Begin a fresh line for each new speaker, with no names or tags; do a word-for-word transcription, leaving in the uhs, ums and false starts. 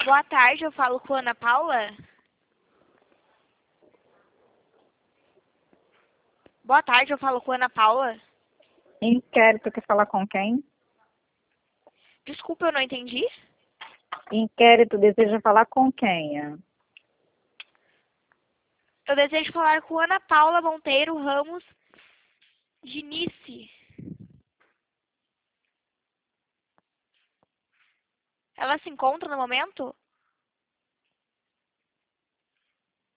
Boa tarde, eu falo com a Ana Paula. Boa tarde, eu falo com a Ana Paula.
Inquérito, quer falar com quem?
Desculpa, eu não entendi.
Inquérito, deseja falar com quem?
Eu desejo falar com Ana Paula Monteiro Ramos Dinice. Ela se encontra no momento?